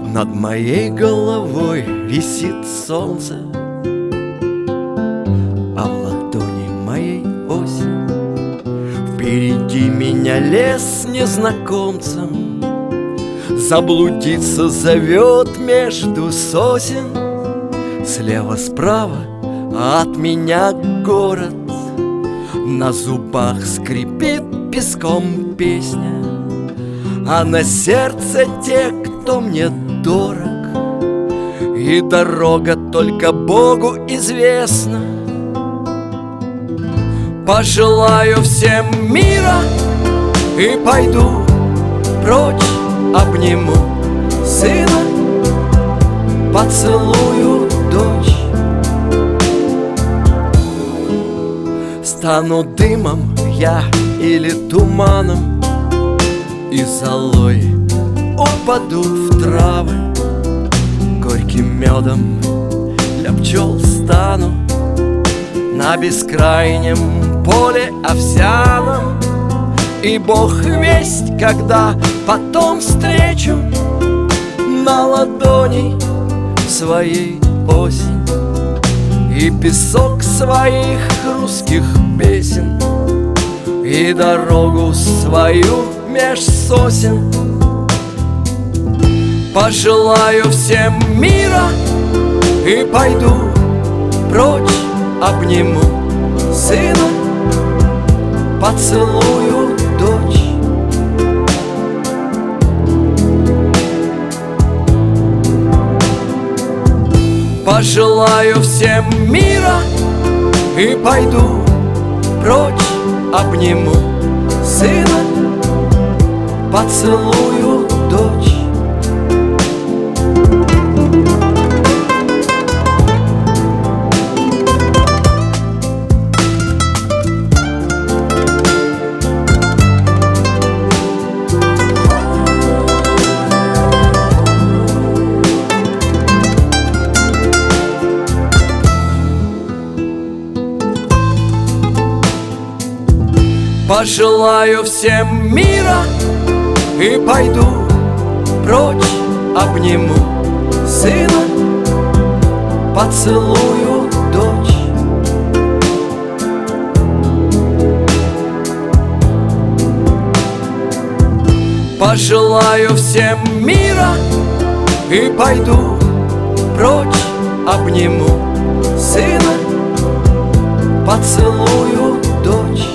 Над моей головой висит солнце, а в ладони моей осень. Впереди меня лес незнакомцем, заблудиться зовет между сосен. Слева-справа от меня город, на зубах скрипит песком песня, а на сердце те, кто мне дорог, и дорога только Богу известна. Пожелаю всем мира и пойду прочь, обниму сына, поцелую дочь. Стану дымом я или туманом, и золой упаду в травы. Горьким медом для пчел стану на бескрайнем поле овсяном. И Бог весть, когда потом встречу на ладони своей осень и песок своих русских песен, и дорогу свою меж сосен. Пожелаю всем мира и пойду прочь, обниму сына, поцелую дочь. Пожелаю всем мира и пойду прочь, обниму сына, поцелую дочь. Пожелаю всем мира и пойду прочь, обниму сына, поцелую дочь. Пожелаю всем мира и пойду прочь, обниму сына, поцелую дочь.